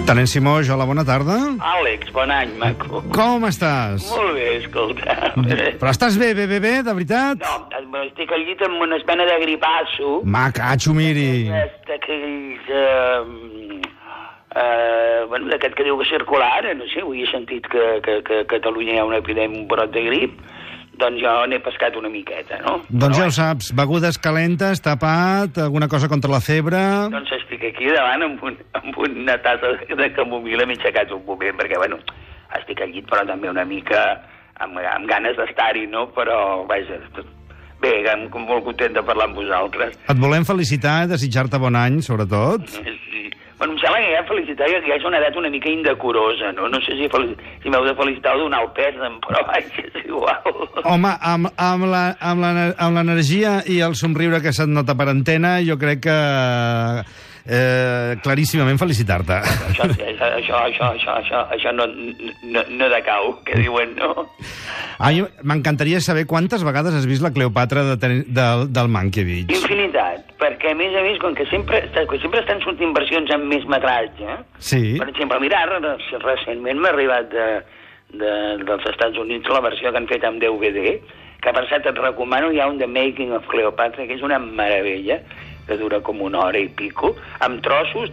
Terenci Moix, hola, bona tarda. Àlex, bon any, maco. Com estàs? Molt bé, escolta. Però estàs bé, de veritat? No, estic al llit amb una espena de gripasso. Macatxo, miri. D'aquells... bueno, d'aquest que diu que circular, no sé, avui he sentit que a Catalunya hi ha una epidèmia, un brot de grip, doncs jo n'he pescat una miqueta, no? Doncs ja ho saps, begudes calentes, tapat, alguna cosa contra la febre... Doncs estic aquí davant amb una tassa de camomila, m'he aixecat un moment, perquè, bueno, estic al llit, però també una mica amb ganes d'estar-hi, no? Però, vaja, bé, molt content de parlar amb vosaltres. Et volem felicitar i desitjar-te bon any, sobretot. Sí. Bueno, em sembla que ja felicitar que ja és una edat una mica indecorosa, no? No sé si m'heu de felicitar o donar el pes, però vaja, és igual. Home, amb l'energia i el somriure que se't nota per antena, jo crec que claríssimament felicitar-te. Això no decau, que diuen, no? M'encantaria saber quantes vegades has vist la Cleopatra del Mankiewicz. Infinitat, perquè a més, com que sempre estan sortint versions amb més metratge, sí. Per exemple, mira, recentment m'ha arribat dels Estats Units la versió que han fet amb DVD, que per cert et recomano, hi ha un The Making of Cleopatra, que és una meravella, que dura com una hora i pico, amb trossos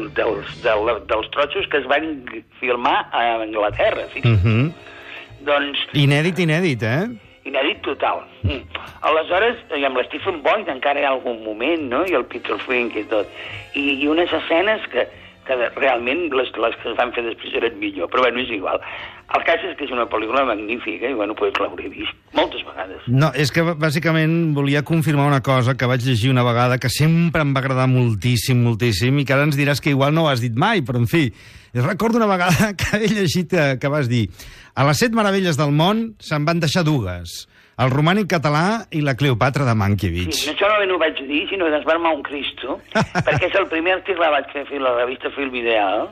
dels trossos que es van filmar a Anglaterra. Doncs... Inèdit, eh? Inèdit total. Aleshores, amb l'Stephen Boyd encara hi ha algun moment, no?, i el Peter Frink i tot. I unes escenes que realment les que es van fer després eren millor, però bueno, és igual. El cas és que és una pel·lícula magnífica i bueno, pues l'hauré vist moltes vegades. No, és que bàsicament volia confirmar una cosa que vaig llegir una vegada que sempre em va agradar moltíssim i que ara ens diràs que igual no ho has dit mai, però en fi, recordo una vegada que he llegit que vas dir: a les 7 meravelles del món se'n van deixar dues, el romànic català i la Cleopatra de Mankiewicz. Sí, això no ho vaig dir, sinó que es va armar un Cristo, perquè és el primer article que vaig fer a la revista Film Ideal.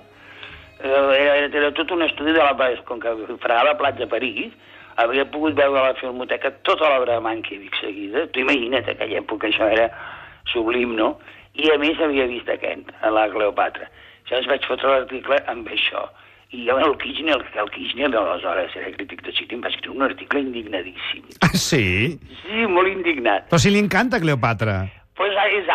Era tot un estudi de com que fregava plats a París, havia pogut veure a la Filmoteca tota l'obra de Mankiewicz seguida. Tu imagina't, aquella època això era sublim, no? I a més havia vist aquest, a la Cleopatra. Llavors vaig fotre l'article amb això. I jo, el Kirchner, aleshores era crític de cine, em va escriure un article indignadíssim. Ah, sí? Sí, molt indignat. Però si li encanta Cleopatra. Pues és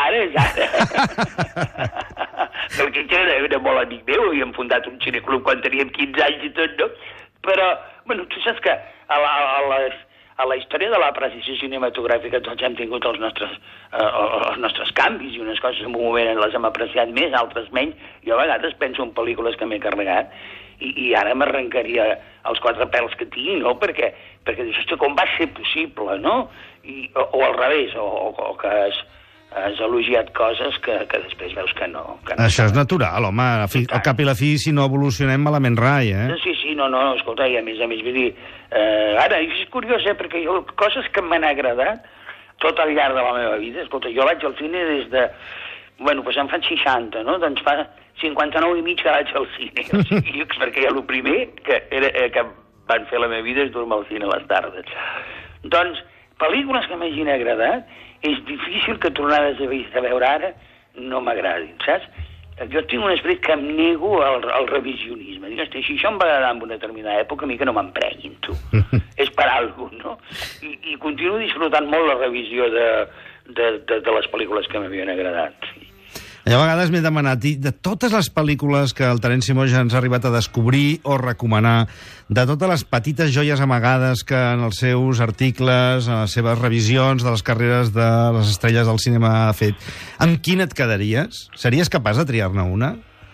ara. El Kirchner era molt amic meu, havíem fundat un cineclub quan teníem 15 anys i tot, no? Però, bueno, tu saps que a la història de la precisió cinematogràfica tots hem tingut els nostres canvis i unes coses en un moment les hem apreciat més, altres menys. Jo a vegades penso en pel·lícules que m'he carregat i ara m'arrencaria els 4 pèls que tinc, no? Perquè dius, ostres, com va ser possible, no? O al revés, o que has elogiat coses que després veus que no. Això és natural, home. Al cap i la fi, si no evolucionem, malament rai, eh? Sí, no, escolta, i a més, vull dir... Ara, és curiós, perquè jo, coses que m'han agradat tot al llarg de la meva vida, escolta, jo vaig al cine des de... Bueno, doncs em fan 60, no? Doncs fa 59 i mig que vaig al cine. O sigui, perquè el primer que van fer la meva vida és dur-me al cine a les tardes. Doncs, pel·lícules que m'hagin agradat, és difícil que tornades a veure ara no m'agradin, saps? Jo tinc un esperit que em nego al revisionisme. Dic, hosti, si això em va agradar en una determinada època, a mi que no m'emprenyin, tu. És per alguna cosa, no? I continuo disfrutant molt la revisió de les pel·lícules que m'havien agradat. A vegades m'he demanat, de totes les pel·lícules que el Terenci Moix ens ha arribat a descobrir o recomanar, de totes les petites joies amagades que en els seus articles, en les seves revisions de les carreres de les estrelles del cinema ha fet, amb quina et quedaries? Series capaç de triar-ne una?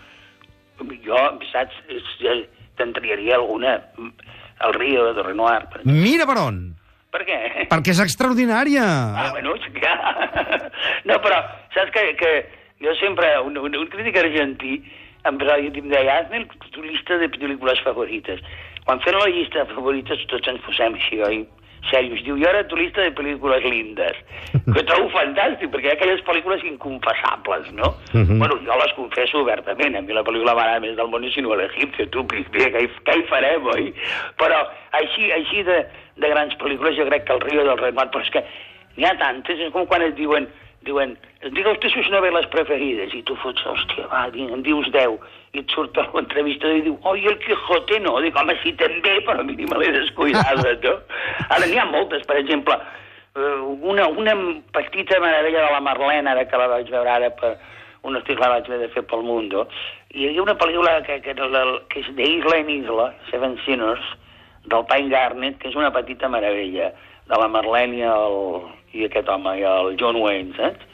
Jo, saps, te'n triaria alguna. El Rio de Renoir. Mira per on! Per què? Perquè és extraordinària! Bueno, ja. No, però saps que jo sempre, un crític argentí em deia, hazme tu llista de pel·lícules favorites. Quan fem la llista de favorites tots ens posem així, oi? Serios, diu, i ara tu llista de pel·lícules lindes. Que trobo fantàstic, perquè hi ha aquelles pel·lícules inconfessables, no? Bueno, jo les confesso obertament, a mi la pel·lícula m'agrada més del món és sinó l'Egipte, tu, bé, què hi farem, oi? Però així de grans pel·lícules jo crec que el Rio del Renoir, però és que n'hi ha tantes, és com quan et diuen diuen, diga usted sus novelas preferides, i tu fots, hòstia, va, em dius 10, i et surt l'entrevistador i diu, oi, el Quijote no. Dic, home, sí, també, però a mi me l'he descuidada, no? Ara n'hi ha moltes, per exemple, una petita meravella de la Marlene, ara que la vaig veure ara per un article que vaig haver de fer pel Mundo, i hi havia una pel·lícula que és d'Isla en Isla, Seven Sinners, del Pine Garnett, que és una petita meravella, de la Marlene i aquest home, i el John Wayne, saps?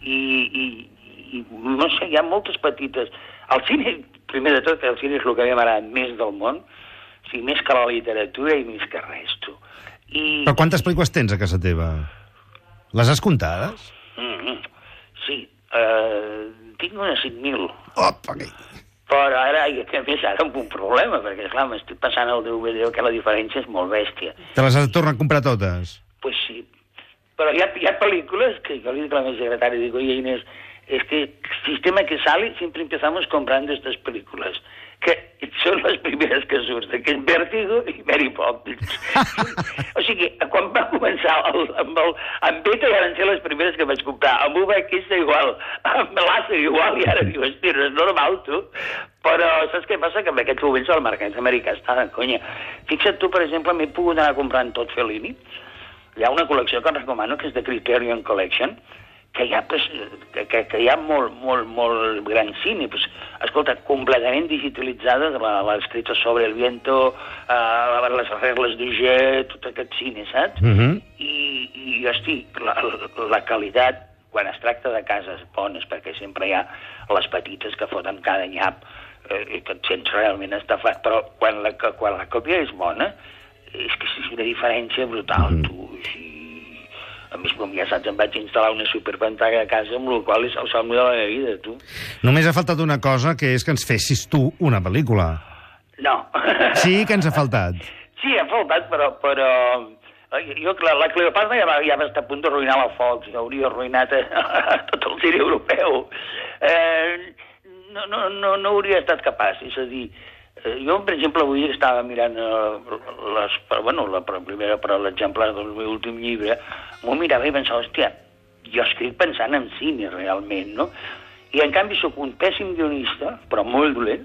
I no sé, hi ha moltes petites. El cine, primer de tot, el cine és el que a mi m'agrada més del món, o sigui, més que la literatura i més que res, tu. Però quantes pel·lícules tens a casa teva? Les has comptades? Sí, tinc unes 5.000. Opa, que... Però ara, a més, ara amb un problema, perquè, esclar, m'estic passant el DVD, que la diferència és molt bèstia. Te les has de tornar a comprar totes? Pues sí. Però hi ha pel·lícules que jo li dic a la meva secretària, dic, oye, Inés, es que el sistema que sale siempre empezamos comprando estas películas, que son las primeras que surten, que és Vértigo i Mary Poppins. O sigui, quan va començar amb Beta ja van ser les primeres que vaig comprar, amb UVX igual, amb Lazo igual, i ara diu, hòstia, no és normal, tu. Però saps què passa? Que en aquests moments el mercat americà està de conya. Fixa't tu, per exemple, m'he pogut anar comprant tot Fellini. Hi ha una col·lecció que recomano, que és de Criterion Collection, que hi ha, pues, que hi ha molt gran cine. Pues, escolta, completament digitalitzada, l'escrita sobre el viento, les regles de jet, tot aquest cine, saps? I hosti, la qualitat, quan es tracta de cases bones, perquè sempre hi ha les petites que foten cada nyap, que et sents realment estafat, però quan la còpia és bona, és que és una diferència brutal, tu, així. A més, com ja saps, em vaig instal·lar una superpantalla a casa, amb la qual és el somni de la meva vida, tu. Només ha faltat una cosa, que és que ens fessis tu una pel·lícula. No. Sí que ens ha faltat. Sí, ha faltat, però jo, la Cleopatra ja va estar a punt d'arruïnar la Fox, ja hauria arruïnat tot el cine europeu. No hauria estat capaç, és a dir, jo, per exemple, avui estava mirant l'exemplar del meu últim llibre, m'ho mirava i pensava, hòstia, jo escric pensant en cine, realment, no? I, en canvi, sóc un pèssim guionista, però molt dolent,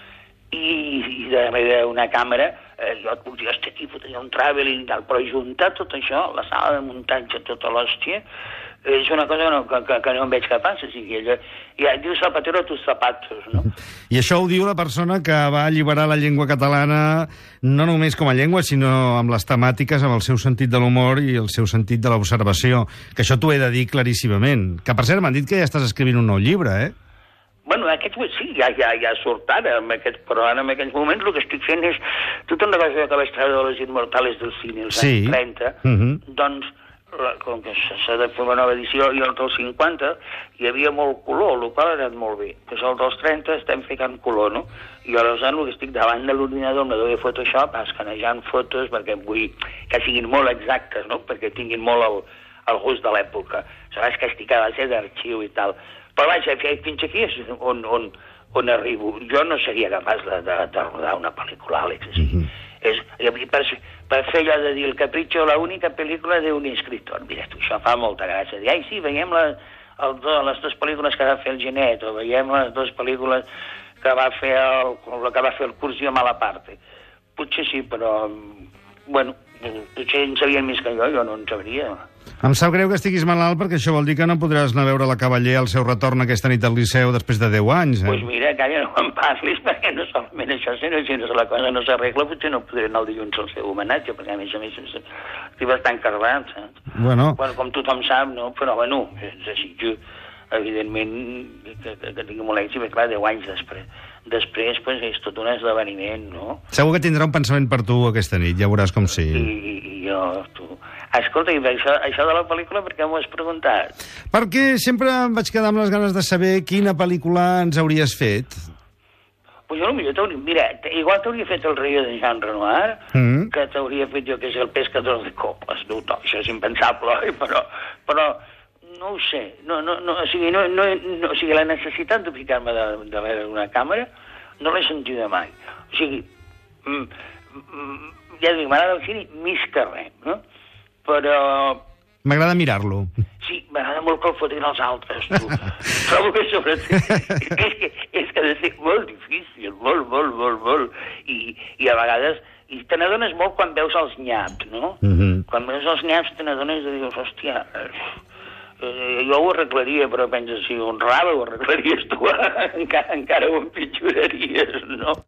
i darrere d'una càmera, jo et puc dir, hòstia, aquí fotria un traveling i tal, però juntar tot això, la sala de muntatge, tota l'hòstia, és una cosa que no em veig capaç, o sigui, ja dius zapatero a tus zapatos, no? I això ho diu la persona que va alliberar la llengua catalana no només com a llengua, sinó amb les temàtiques, amb el seu sentit de l'humor i el seu sentit de l'observació, que això t'ho he de dir claríssimament. Que, per cert, m'han dit que ja estàs escrivint un nou llibre, eh? Bueno, sí, ja surt ara, però ara en aquells moments el que estic fent és tota una cosa que vaig treure de les Inmortales del cine als anys 30, doncs, com que s'ha de fer una nova edició, i el dels 50 hi havia molt color, el qual ha anat molt bé. Pues el dels 30 estem ficant color, no? I aleshores el que estic davant de l'ordinador, amb la de Photoshop, escanejant fotos perquè vull que siguin molt exactes, no? Perquè tinguin molt el gust de l'època. Saps que estic a base d'arxiu i tal. Però vaja, fins aquí és on arribo. Jo no seria capaç de rodar una pel·lícula, Àlex, així. Per fer allò de dir el capricho, la única pel·lícula d'un escritor. Mira, tu, això fa molta gràcia. Dir, ai, sí, veiem les dues pel·lícules que va fer el Genet, o veiem les dues pel·lícules que va fer el Cursi a Malaparte. Potser sí, però, bueno, potser en sabien més que jo no en sabria. Em sap greu que estiguis malalt, perquè això vol dir que no podràs anar a veure la Cavaller al seu retorn aquesta nit al Liceu després de 10 anys, eh? Doncs mira, calla, no em parlis, perquè no solament això, sinó si la cosa no s'arregla, potser no podré anar el dilluns al seu homenatge, perquè a més estic bastant cardat, saps? Bueno, com tothom sap, no? Però, bueno, desitjo, evidentment, que tingui molt èxit, perquè, clar, 10 anys després, pues, és tot un esdeveniment, no? Segur que tindrà un pensament per tu aquesta nit, ja veuràs com sí. I jo, tu... Escolta, i això de la pel·lícula, per què m'ho has preguntat? Perquè sempre em vaig quedar amb les ganes de saber quina pel·lícula ens hauries fet. Pues jo potser mira, igual t'hauria fet El rei de Jean Renoir, que t'hauria fet jo, que és El pescador de copes. No, això és impensable, però no ho sé. O sigui, la necessitat de ficar-me de veure una càmera no l'he sentida mai. O sigui, ja dic, m'agrada el cine més que res, no? Però M'agrada mirar-lo. Sí, m'agrada molt que el fotin els altres, tu. Trobo que sobretot... és que ha de ser molt difícil, molt. I a vegades... I te n'adones molt quan veus els nyaps, no? Quan veus els nyaps te n'adones i dius, hòstia... jo ho arreglaria, però penses, si un rave ho arreglaries tu, encara ho empitjoraries, no?